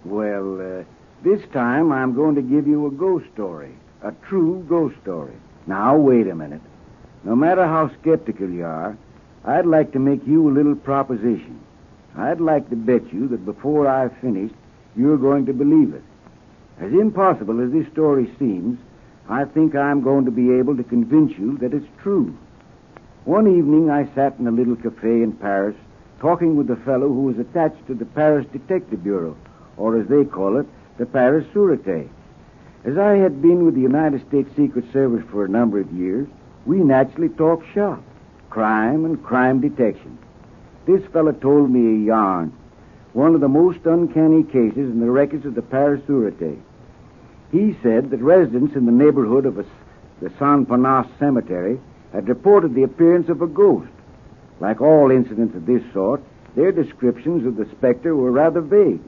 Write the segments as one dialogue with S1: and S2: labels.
S1: Well, this time I'm going to give you a ghost story. A true ghost story. Now, wait a minute. No matter how skeptical you are, I'd like to make you a little proposition. I'd like to bet you that before I've finished, you're going to believe it. As impossible as this story seems, I think I'm going to be able to convince you that it's true. One evening, I sat in a little cafe in Paris, talking with a fellow who was attached to the Paris Detective Bureau, or as they call it, the Paris Sûreté. As I had been with the United States Secret Service for a number of years, we naturally talked shop, crime and crime detection. This fellow told me a yarn, one of the most uncanny cases in the records of the Paris Sûreté. He said that residents in the neighborhood of the Saint-Panas Cemetery had reported the appearance of a ghost. Like all incidents of this sort, their descriptions of the specter were rather vague.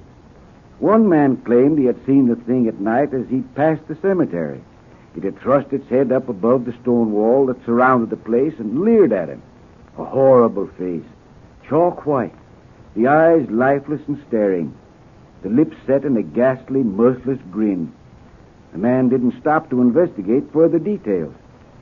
S1: One man claimed he had seen the thing at night as he passed the cemetery. It had thrust its head up above the stone wall that surrounded the place and leered at him. A horrible face, chalk white, the eyes lifeless and staring, the lips set in a ghastly, mirthless grin. The man didn't stop to investigate further details.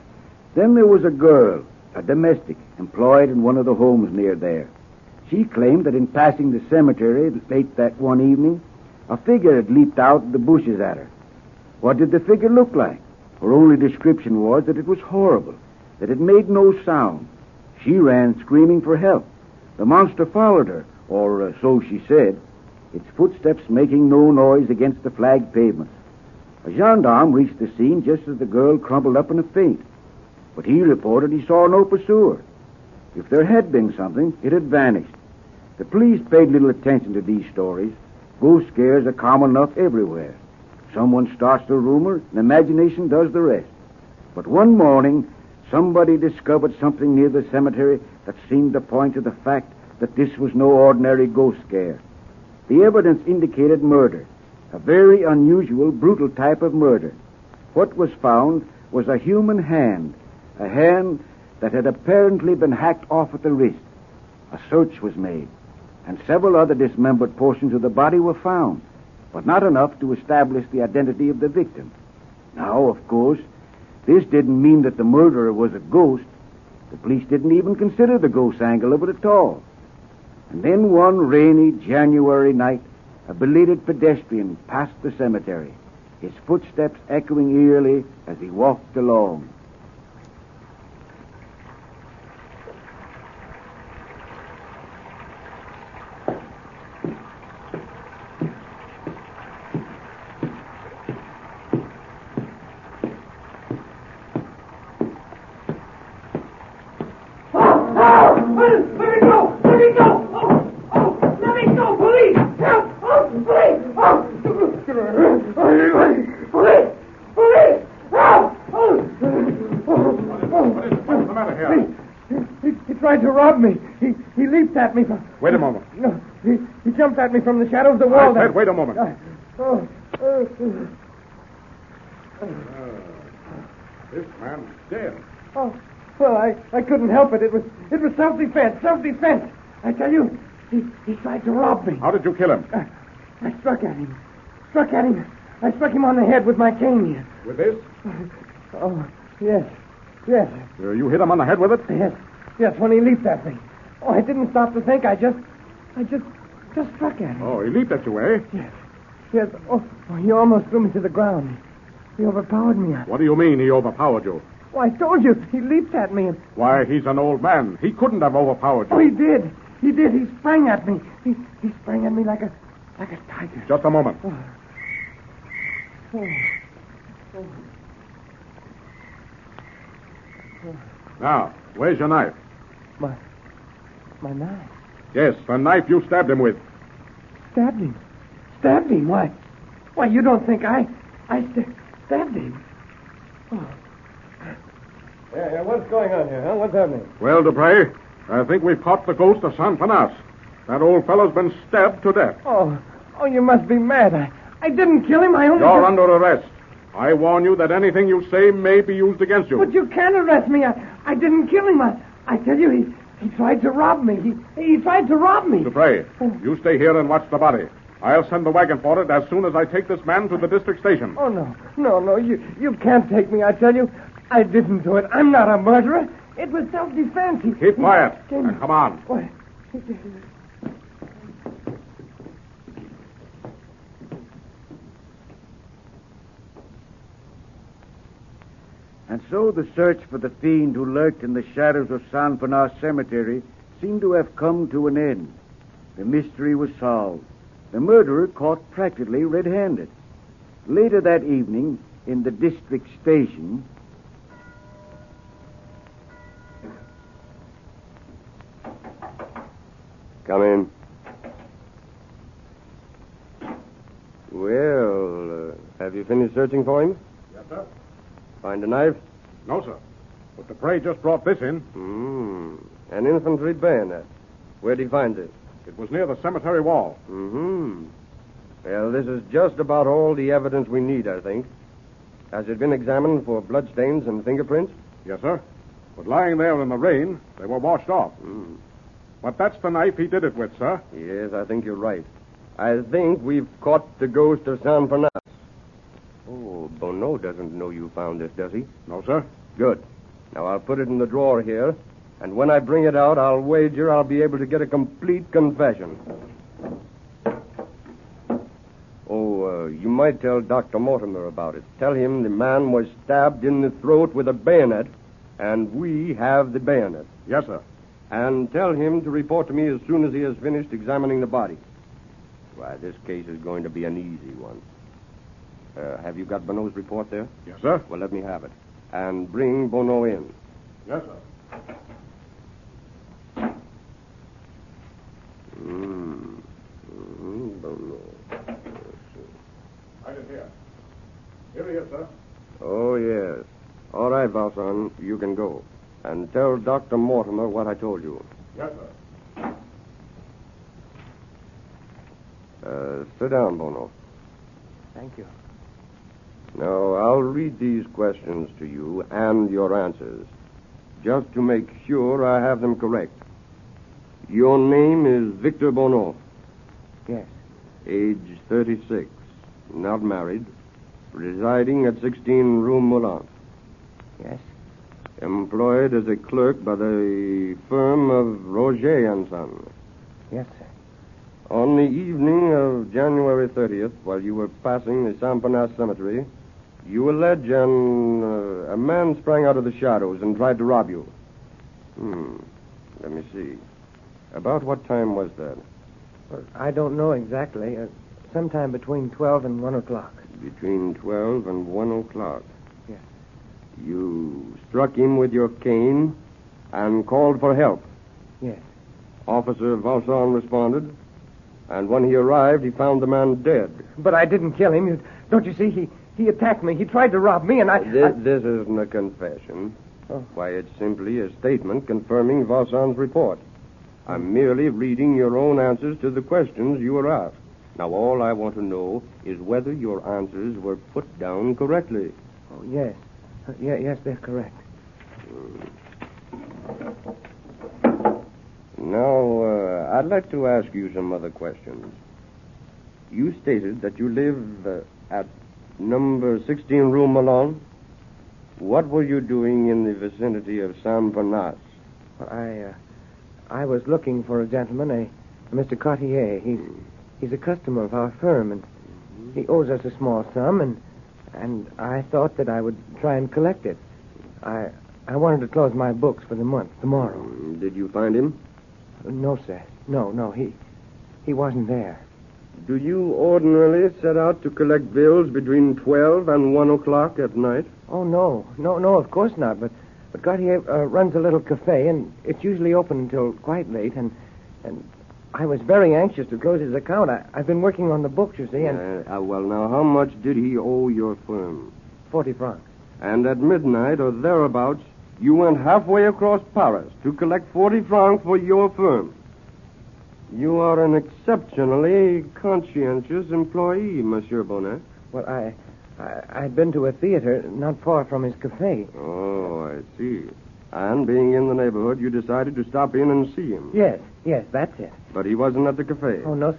S1: Then there was a girl, a domestic, employed in one of the homes near there. She claimed that in passing the cemetery late that one evening, a figure had leaped out of the bushes at her. What did the figure look like? Her only description was that it was horrible, that it made no sound. She ran screaming for help. The monster followed her, or so she said, its footsteps making no noise against the flagged pavement. A gendarme reached the scene just as the girl crumpled up in a faint, but he reported he saw no pursuer. If there had been something, it had vanished. The police paid little attention to these stories. Ghost scares are common enough everywhere. Someone starts the rumor, and imagination does the rest. But one morning, somebody discovered something near the cemetery that seemed to point to the fact that this was no ordinary ghost scare. The evidence indicated murder, a very unusual, brutal type of murder. What was found was a human hand, a hand that had apparently been hacked off at the wrist. A search was made, and several other dismembered portions of the body were found, but not enough to establish the identity of the victim. Now, of course, this didn't mean that the murderer was a ghost. The police didn't even consider the ghost angle of it at all. And then one rainy January night, a belated pedestrian passed the cemetery, his footsteps echoing eerily as he walked along.
S2: He leaped at me from...
S3: Wait a moment.
S2: No, he jumped at me from the shadow of the wall.
S3: I said, wait a moment. This man's dead.
S2: Oh, well, I couldn't help it. It was self-defense. Self-defense. I tell you, he tried to rob me.
S3: How did you kill him?
S2: I struck at him. I struck him on the head with my cane here.
S3: With this?
S2: Oh, yes. Yes.
S3: You hit him on the head with it?
S2: Yes, when he leaped at me. Oh, I didn't stop to think. I just struck at him.
S3: Oh, he leaped at you, eh?
S2: Yes. Oh, he almost threw me to the ground. He overpowered me.
S3: What do you mean he overpowered you?
S2: Oh, I told you. He leaped at me.
S3: Why, he's an old man. He couldn't have overpowered you.
S2: Oh, he did. He sprang at me. He sprang at me like a tiger.
S3: Just a moment. Now, where's your knife?
S2: My knife?
S3: Yes, the knife you stabbed him with.
S2: Stabbed him? Stabbed him? Why, you don't think I stabbed him? Oh.
S4: Yeah, what's going on here, huh? What's happening?
S3: Well, Dupre, I think we've caught the ghost of Saint-Panas. That old fellow's been stabbed to death.
S2: Oh, you must be mad. I didn't kill him. I only...
S3: You're under arrest. I warn you that anything you say may be used against you.
S2: But you can't arrest me. I didn't kill him. I tell you, he tried to rob me. He tried to rob me.
S3: Dupre, you stay here and watch the body. I'll send the wagon for it as soon as I take this man to the district station.
S2: Oh, no. You can't take me, I tell you. I didn't do it. I'm not a murderer. It was self-defense.
S3: Keep quiet. Now, come on.
S2: What?
S1: And so the search for the fiend who lurked in the shadows of San Fanas Cemetery seemed to have come to an end. The mystery was solved. The murderer caught practically red-handed. Later that evening, in the district station...
S4: Come in. Well, have you finished searching for him?
S3: Yes, sir.
S4: Find a knife?
S3: No, sir. But the prey just brought this in.
S4: An infantry bayonet. Where'd he find it?
S3: It was near the cemetery wall.
S4: Well, this is just about all the evidence we need, I think. Has it been examined for bloodstains and fingerprints?
S3: Yes, sir. But lying there in the rain, they were washed off. But that's the knife he did it with, sir.
S4: Yes, I think you're right. I think we've caught the ghost of San Fanas. Oh, Bono doesn't know you found this, does he?
S3: No, sir.
S4: Good. Now, I'll put it in the drawer here, and when I bring it out, I'll wager I'll be able to get a complete confession. Oh, you might tell Dr. Mortimer about it. Tell him the man was stabbed in the throat with a bayonet, and we have the bayonet.
S3: Yes, sir.
S4: And tell him to report to me as soon as he has finished examining the body. Why, this case is going to be an easy one. Have you got Bono's report there?
S3: Yes, sir.
S4: Well, let me have it. And bring Bono in.
S3: Yes, sir.
S4: Bono.
S3: Right in here. Here he is, sir.
S4: Oh, yes. All right, Valson, you can go. And tell Dr. Mortimer what I told you.
S3: Yes, sir.
S4: Sit down, Bono.
S2: Thank you.
S4: Now, I'll read these questions to you and your answers, just to make sure I have them correct. Your name is Victor Bono.
S2: Yes.
S4: Age 36. Not married. Residing at 16 Rue Moulin.
S2: Yes.
S4: Employed as a clerk by the firm of Roger and Son.
S2: Yes, sir.
S4: On the evening of January 30th, while you were passing the San Fanas Cemetery, you allege a man sprang out of the shadows and tried to rob you. Let me see. About what time was that?
S2: Well, I don't know exactly. Sometime between 12 and 1 o'clock.
S4: Between 12 and 1 o'clock.
S2: Yes.
S4: You struck him with your cane and called for help.
S2: Yes.
S4: Officer Valson responded, and when he arrived, he found the man dead.
S2: But I didn't kill him. Don't you see? He attacked me. He tried to rob me, and
S4: This isn't a confession.
S2: Oh.
S4: Why, it's simply a statement confirming Valson's report. I'm merely reading your own answers to the questions you were asked. Now, all I want to know is whether your answers were put down correctly.
S2: Oh, yes. Yes, they're correct.
S4: Now, I'd like to ask you some other questions. You stated that you live at number 16 Rue Malone. What were you doing in the vicinity of San Fanas?
S2: Well, I was looking for a gentleman, a Mr. Cartier. He's a customer of our firm, and he owes us a small sum, and I thought that I would try and collect it. I wanted to close my books for the month tomorrow.
S4: Did you find him?
S2: No, sir. No, he wasn't there.
S4: Do you ordinarily set out to collect bills between 12 and 1 o'clock at night?
S2: Oh, no, of course not. But Cartier runs a little cafe, and it's usually open until quite late, and I was very anxious to close his account. I've been working on the books, you see, and...
S4: well, now, how much did he owe your firm?
S2: 40 francs.
S4: And at midnight or thereabouts, you went halfway across Paris to collect 40 francs for your firm. You are an exceptionally conscientious employee, Monsieur Bonnet.
S2: Well, I'd been to a theater not far from his cafe.
S4: Oh, I see. And being in the neighborhood, you decided to stop in and see him.
S2: Yes, that's it.
S4: But he wasn't at the cafe.
S2: Oh, no, sir.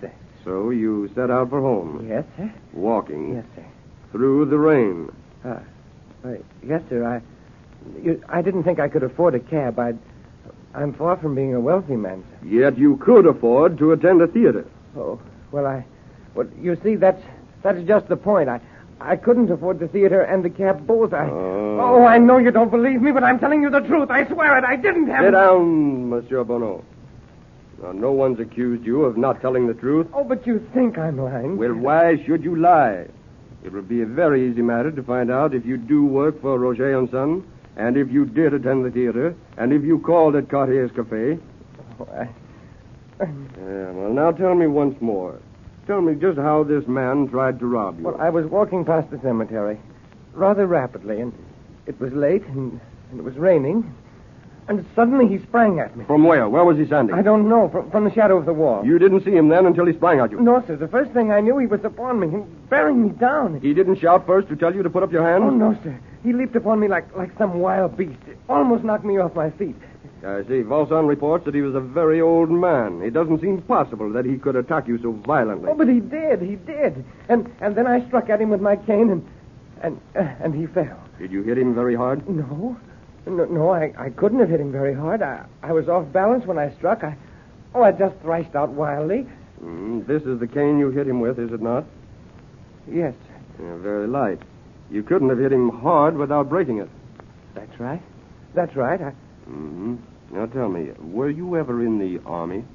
S4: So you set out for home.
S2: Yes, sir.
S4: Walking.
S2: Yes, sir.
S4: Through the rain.
S2: Yes, sir. I didn't think I could afford a cab. I'm far from being a wealthy man, sir.
S4: Yet you could afford to attend a theater.
S2: Oh, well, you see, that's just the point. I couldn't afford the theater and the cab both. Oh, I know you don't believe me, but I'm telling you the truth. I swear it. I didn't have...
S4: Sit down, Monsieur Bonneau. Now, no one's accused you of not telling the truth.
S2: Oh, but you think I'm lying.
S4: Well, why should you lie? It would be a very easy matter to find out if you do work for Roger & Son, and if you did attend the theater, and if you called at Cartier's Cafe.
S2: Oh,
S4: Well, now tell me once more. Tell me just how this man tried to rob you.
S2: Well, I was walking past the cemetery rather rapidly, and it was late, and it was raining, and suddenly he sprang at me.
S4: From where? Where was he standing?
S2: I don't know, from the shadow of the wall.
S4: You didn't see him then until he sprang at you?
S2: No, sir. The first thing I knew, he was upon me, and bearing me down.
S4: He didn't shout first to tell you to put up your hands?
S2: Oh, no, sir. He leaped upon me like some wild beast. It almost knocked me off my feet.
S4: I see. Valson reports that he was a very old man. It doesn't seem possible that he could attack you so violently.
S2: Oh, but he did. He did. And then I struck at him with my cane, and he fell.
S4: Did you hit him very hard?
S2: No, I couldn't have hit him very hard. I was off balance when I struck. I just thrashed out wildly.
S4: This is the cane you hit him with, is it not?
S2: Yes.
S4: Very light. You couldn't have hit him hard without breaking it.
S2: That's right. That's right.
S4: Mm-hmm. Now tell me, were you ever in the Army?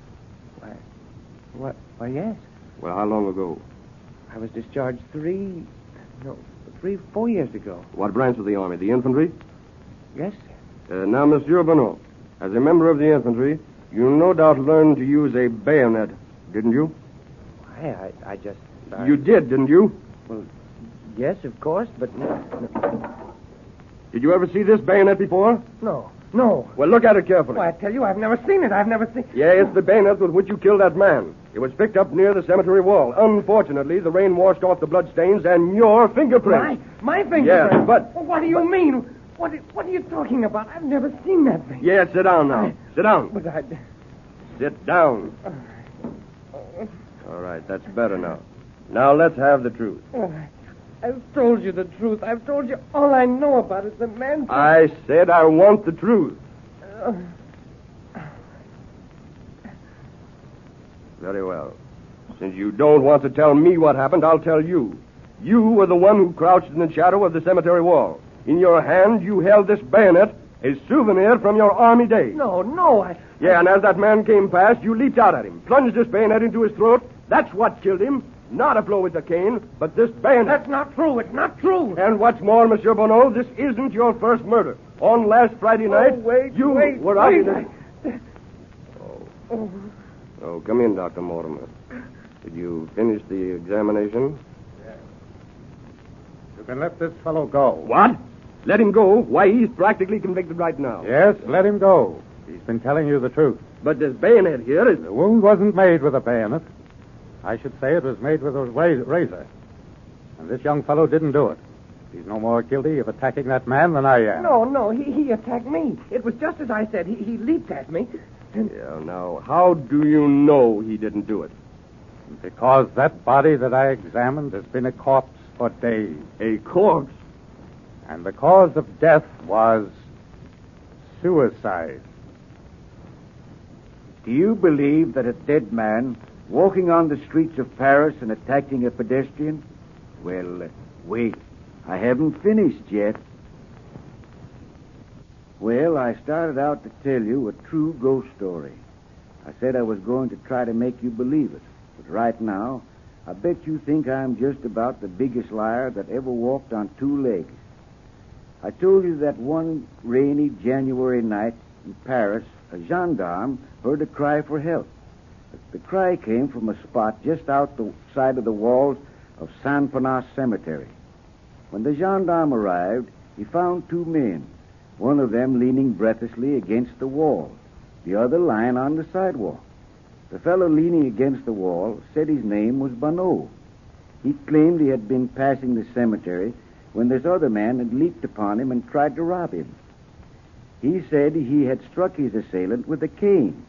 S2: Why, yes.
S4: Well, how long ago?
S2: I was discharged 4 years ago.
S4: What branch of the Army? The infantry?
S2: Yes, sir.
S4: Now, Monsieur Bonneau, as a member of the infantry, you no doubt learned to use a bayonet, didn't you?
S2: I just...
S4: You did, didn't you?
S2: Well, yes, of course, but no.
S4: Did you ever see this bayonet before?
S2: No.
S4: Well, look at it carefully.
S2: Well, I tell you, I've never seen it.
S4: Yeah, it's the bayonet with which you killed that man. It was picked up near the cemetery wall. Unfortunately, the rain washed off the bloodstains and your fingerprints.
S2: My fingerprints?
S4: Yeah, but...
S2: Well, what do you mean? What are you talking about? I've never seen that thing.
S4: Yeah, sit down now. Sit down.
S2: But
S4: Sit down. All right, that's better now. Now let's have the truth.
S2: I've told you the truth. I've told you all I know about it. The man...
S4: I said I want the truth. Very well. Since you don't want to tell me what happened, I'll tell you. You were the one who crouched in the shadow of the cemetery wall. In your hand, you held this bayonet, a souvenir from your Army days.
S2: No,
S4: Yeah, and as that man came past, you leaped out at him, plunged this bayonet into his throat. That's what killed him. Not a blow with the cane, but this bayonet.
S2: That's not true. It's not true.
S4: And what's more, Monsieur Bonneau, this isn't your first murder. On last Friday night, you were out in the... Oh, come in, Dr. Mortimer. Did you finish the examination?
S3: Yes. You can let this fellow go.
S4: What? Let him go? Why, he's practically convicted right now.
S3: Yes, let him go. He's been telling you the truth.
S4: But this bayonet here is...
S3: The wound wasn't made with a bayonet. I should say it was made with a razor. And this young fellow didn't do it. He's no more guilty of attacking that man than I am.
S2: No, he attacked me. It was just as I said. He leaped at me.
S4: Yeah, now, how do you know he didn't do it?
S3: Because that body that I examined has been a corpse for days.
S4: A corpse?
S3: And the cause of death was suicide.
S1: Do you believe that a dead man walking on the streets of Paris and attacking a pedestrian? Well, wait. I haven't finished yet. Well, I started out to tell you a true ghost story. I said I was going to try to make you believe it. But right now, I bet you think I'm just about the biggest liar that ever walked on two legs. I told you that one rainy January night in Paris, a gendarme heard a cry for help. The cry came from a spot just outside of the walls of Saint-Panas Cemetery. When the gendarme arrived, he found two men, one of them leaning breathlessly against the wall, the other lying on the sidewalk. The fellow leaning against the wall said his name was Bonneau. He claimed he had been passing the cemetery when this other man had leaped upon him and tried to rob him. He said he had struck his assailant with a cane.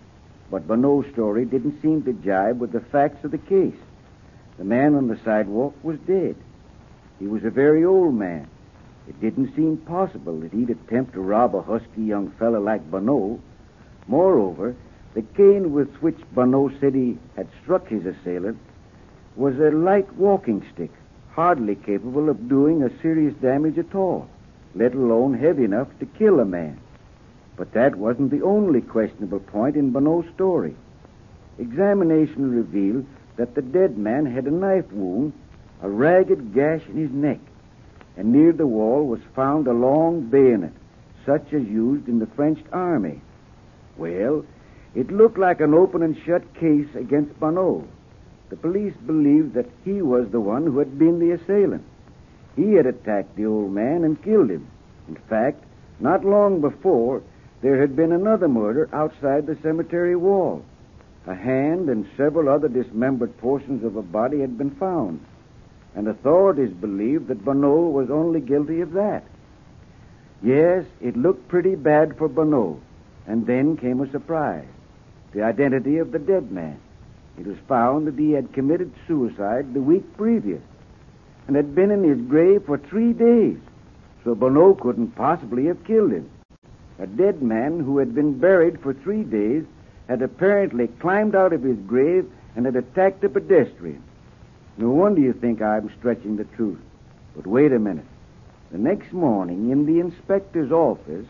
S1: But Bonneau's story didn't seem to jibe with the facts of the case. The man on the sidewalk was dead. He was a very old man. It didn't seem possible that he'd attempt to rob a husky young fellow like Bonneau. Moreover, the cane with which Bonneau said he had struck his assailant was a light walking stick, hardly capable of doing a serious damage at all, let alone heavy enough to kill a man. But that wasn't the only questionable point in Bonneau's story. Examination revealed that the dead man had a knife wound, a ragged gash in his neck, and near the wall was found a long bayonet, such as used in the French army. Well, it looked like an open and shut case against Bonneau. The police believed that he was the one who had been the assailant. He had attacked the old man and killed him. In fact, not long before, there had been another murder outside the cemetery wall. A hand and several other dismembered portions of a body had been found, and authorities believed that Bonneau was only guilty of that. Yes, it looked pretty bad for Bonneau, and then came a surprise: the identity of the dead man. It was found that he had committed suicide the week previous and had been in his grave for 3 days, so Bonneau couldn't possibly have killed him. A dead man who had been buried for 3 days had apparently climbed out of his grave and had attacked a pedestrian. No wonder you think I'm stretching the truth. But wait a minute. The next morning, in the inspector's office...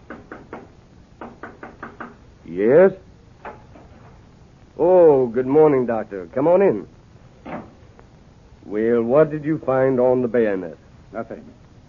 S4: Yes? Oh, good morning, Doctor. Come on in. Well, what did you find on the bayonet?
S3: Nothing.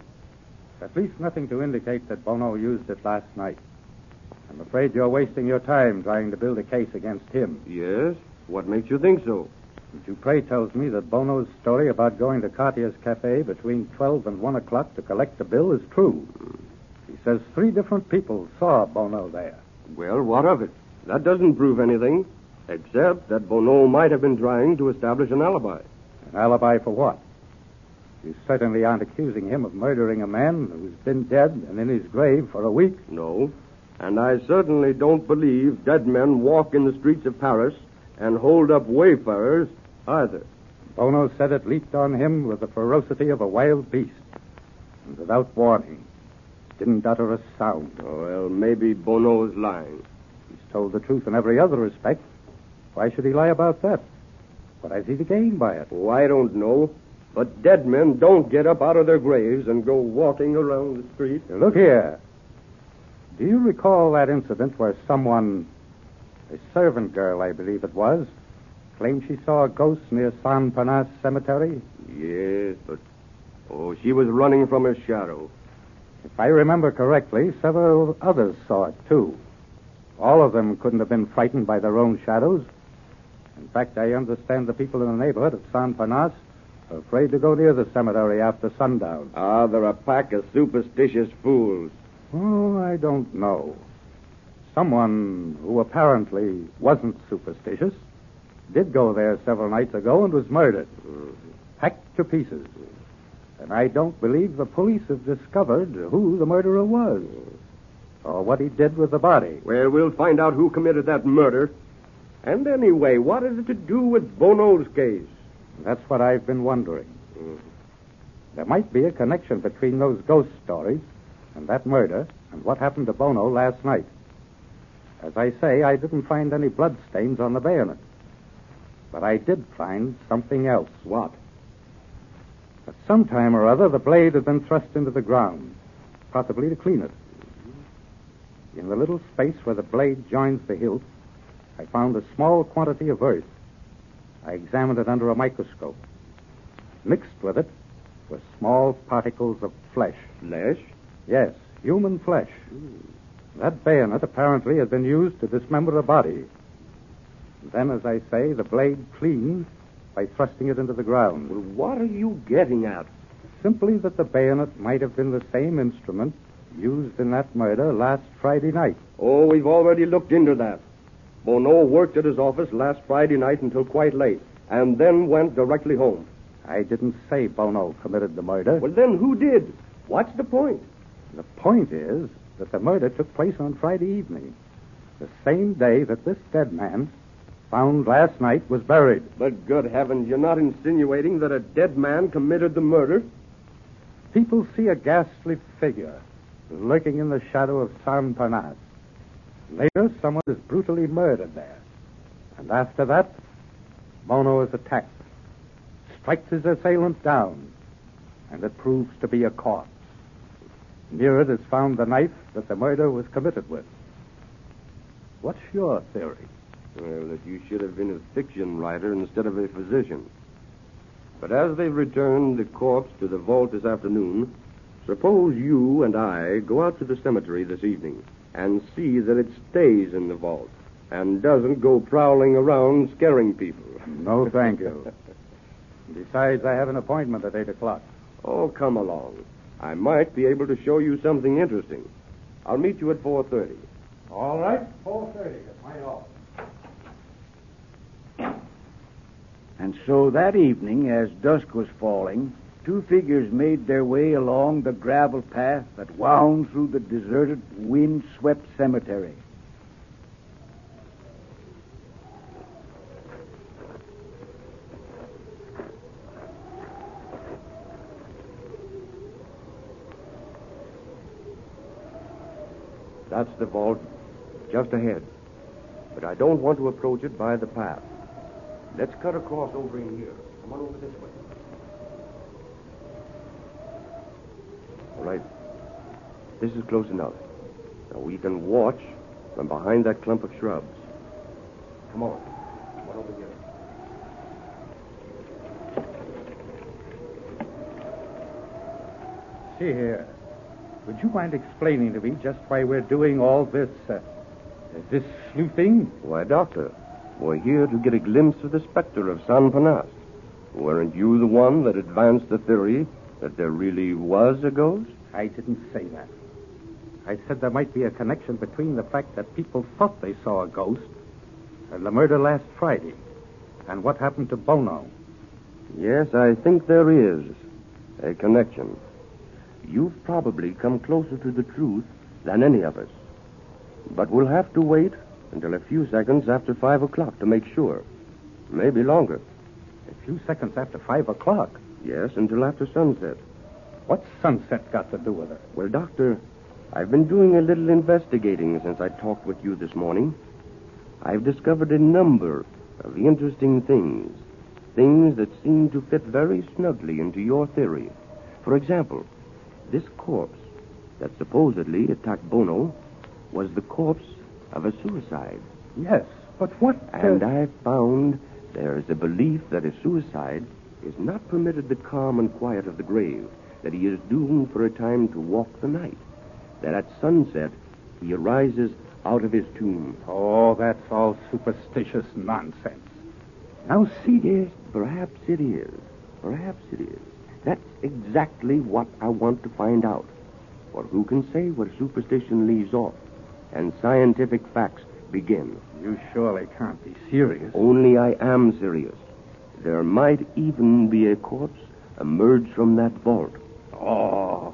S3: At least nothing to indicate that Bonneau used it last night. I'm afraid you're wasting your time trying to build a case against him.
S4: Yes? What makes you think so?
S3: Dupré tells me that Bonneau's story about going to Cartier's Cafe between 12 and 1 o'clock to collect the bill is true. He says 3 different people saw Bonneau there.
S4: Well, what of it? That doesn't prove anything, except that Bonneau might have been trying to establish an alibi.
S3: An alibi for what? You certainly aren't accusing him of murdering a man who's been dead and in his grave for a week.
S4: No, and I certainly don't believe dead men walk in the streets of Paris and hold up wayfarers either.
S3: Bonneau said it leaped on him with the ferocity of a wild beast, and without warning. Didn't utter a sound.
S4: Well, maybe Bonneau's lying.
S3: He's told the truth in every other respect. Why should he lie about that? What has he to gain by it?
S4: Oh, I don't know. But dead men don't get up out of their graves and go walking around the street.
S3: Look here. Do you recall that incident where someone, a servant girl, I believe it was, claimed she saw a ghost near San Panas Cemetery?
S4: Yes, but... Oh, she was running from her shadow.
S3: If I remember correctly, several others saw it, too. All of them couldn't have been frightened by their own shadows. In fact, I understand the people in the neighborhood of San Panas are afraid to go near the cemetery after sundown.
S4: Ah, they're a pack of superstitious fools.
S3: Oh, I don't know. Someone who apparently wasn't superstitious did go there several nights ago and was murdered. Hacked to pieces. And I don't believe the police have discovered who the murderer was or what he did with the body.
S4: Well, we'll find out who committed that murder. And anyway, what is it to do with Bonneau's case?
S3: That's what I've been wondering. There might be a connection between those ghost stories and that murder and what happened to Bonneau last night. As I say, I didn't find any blood stains on the bayonet. But I did find something else.
S4: What?
S3: At some time or other, the blade had been thrust into the ground, possibly to clean it. In the little space where the blade joins the hilt, I found a small quantity of earth. I examined it under a microscope. Mixed with it were small particles of flesh.
S4: Flesh?
S3: Yes, human flesh. That bayonet apparently had been used to dismember a body. Then, as I say, the blade cleaned by thrusting it into the ground.
S4: Well, what are you getting at?
S3: Simply that the bayonet might have been the same instrument used in that murder last Friday night.
S4: Oh, we've already looked into that. Bonneau worked at his office last Friday night until quite late, and then went directly home.
S3: I didn't say Bonneau committed the murder.
S4: Well, then who did? What's the point?
S3: The point is that the murder took place on Friday evening. The same day that this dead man, found last night, was buried.
S4: But good heavens, you're not insinuating that a dead man committed the murder?
S3: People see a ghastly figure lurking in the shadow of San Parnasse. Later, someone is brutally murdered there. And after that, Bono is attacked, strikes his assailant down, and it proves to be a corpse. Near it is found the knife that the murder was committed with. What's your theory?
S4: Well, that you should have been a fiction writer instead of a physician. But as they've returned the corpse to the vault this afternoon, suppose you and I go out to the cemetery this evening and see that it stays in the vault and doesn't go prowling around scaring people.
S3: No, thank you. Besides, I have an appointment at 8 o'clock.
S4: Oh, come along. I might be able to show you something interesting. I'll meet you at 4:30.
S3: All right, 4:30 at my office.
S1: And so that evening, as dusk was falling, two figures made their way along the gravel path that wound through the deserted, wind-swept cemetery.
S4: That's the vault just ahead. But I don't want to approach it by the path. Let's cut across over in here. Come on over this way. All right. This is close enough. Now we can watch from behind that clump of shrubs. Come on. Come on over here.
S3: See here. Would you mind explaining to me just why we're doing all this sleuthing?
S4: Why, Doctor, we're here to get a glimpse of the specter of San Parnasse. Weren't you the one that advanced the theory that there really was a ghost?
S3: I didn't say that. I said there might be a connection between the fact that people thought they saw a ghost and the murder last Friday and what happened to Bono.
S4: Yes, I think there is a connection. You've probably come closer to the truth than any of us. But we'll have to wait until a few seconds after 5 o'clock to make sure. Maybe longer.
S3: A few seconds after 5 o'clock?
S4: Yes, until after sunset.
S3: What's sunset got to do with it?
S4: Well, Doctor, I've been doing a little investigating since I talked with you this morning. I've discovered a number of interesting things. Things that seem to fit very snugly into your theory. For example, this corpse that supposedly attacked Bono was the corpse of a suicide.
S3: Yes, but what...
S4: And I've found there's a belief that a suicide is not permitted the calm and quiet of the grave, that he is doomed for a time to walk the night, that at sunset he arises out of his tomb.
S3: Oh, that's all superstitious nonsense. Now, see...
S4: Yes, perhaps it is. Perhaps it is. That's exactly what I want to find out. For who can say where superstition leaves off and scientific facts begin?
S3: You surely can't be serious.
S4: Only I am serious. There might even be a corpse emerged from that vault.
S3: Oh.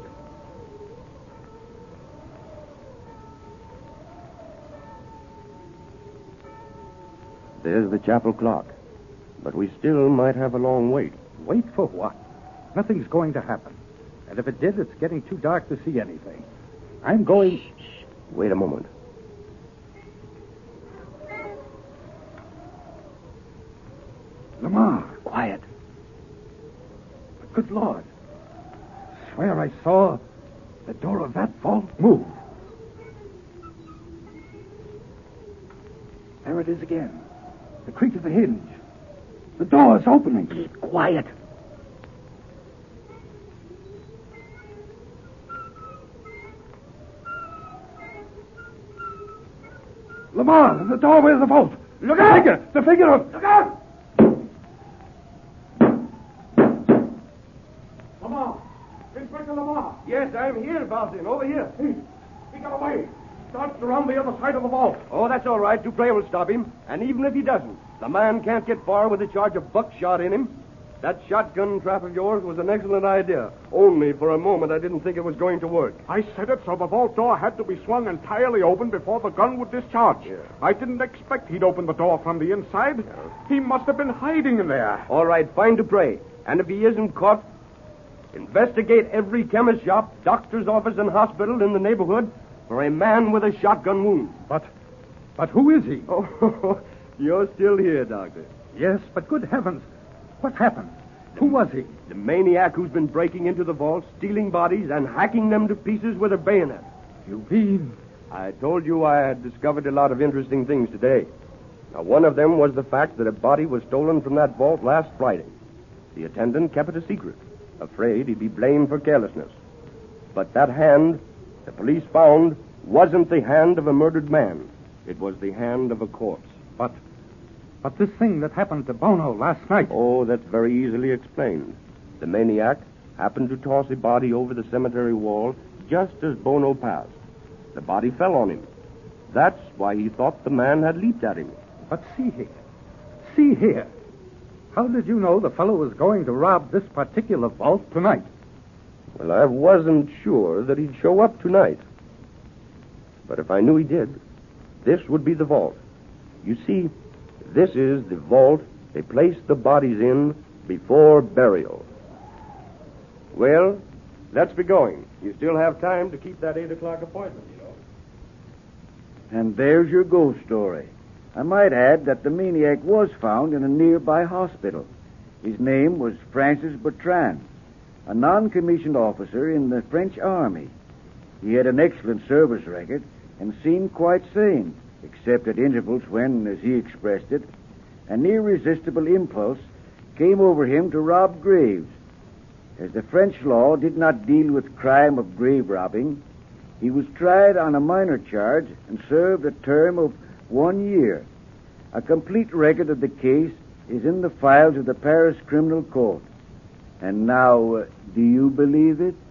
S4: There's the chapel clock. But we still might have a long wait.
S3: Wait for what? Nothing's going to happen. And if it did, it's getting too dark to see anything. I'm going...
S4: Shh. Wait a moment.
S3: Lamar. Quiet. But good Lord. I swear I saw the door of that vault move. There it is again. The creak of the hinge. The door is opening.
S1: Keep quiet.
S3: Lamar, the doorway of the vault. Look out! The figure of... Look out! Lamar! Inspector Lamar!
S4: Yes, I'm here, Baltin. Over here.
S3: He got away. Dodged around the other side of the vault.
S4: Oh, that's all right. Dupree will stop him. And even if he doesn't, the man can't get far with a charge of buckshot in him. That shotgun trap of yours was an excellent idea. Only for a moment I didn't think it was going to work.
S5: I said it so the vault door had to be swung entirely open before the gun would discharge.
S4: Yeah.
S5: I didn't expect he'd open the door from the inside. He must have been hiding in there.
S4: All right, find Dupre. And if he isn't caught, investigate every chemist shop, doctor's office, and hospital in the neighborhood for a man with a shotgun wound.
S3: But who is he?
S4: Oh, you're still here, Doctor.
S3: Yes, but good heavens. What happened? Who was he?
S4: The maniac who's been breaking into the vault, stealing bodies, and hacking them to pieces with a bayonet.
S3: You mean...
S4: I told you I had discovered a lot of interesting things today. Now, one of them was the fact that a body was stolen from that vault last Friday. The attendant kept it a secret, afraid he'd be blamed for carelessness. But that hand the police found wasn't the hand of a murdered man. It was the hand of a corpse.
S3: But this thing that happened to Bono last night...
S4: Oh, that's very easily explained. The maniac happened to toss a body over the cemetery wall just as Bono passed. The body fell on him. That's why he thought the man had leaped at him.
S3: But see here. How did you know the fellow was going to rob this particular vault tonight?
S4: Well, I wasn't sure that he'd show up tonight. But if I knew he did, this would be the vault. You see, this is the vault they placed the bodies in before burial. Well, let's be going. You still have time to keep that 8 o'clock appointment, you know.
S1: And there's your ghost story. I might add that the maniac was found in a nearby hospital. His name was Francis Bertrand, a non-commissioned officer in the French army. He had an excellent service record and seemed quite sane, except at intervals when, as he expressed it, an irresistible impulse came over him to rob graves. As the French law did not deal with crime of grave robbing, he was tried on a minor charge and served a term of 1 year. A complete record of the case is in the files of the Paris Criminal Court. And now, do you believe it?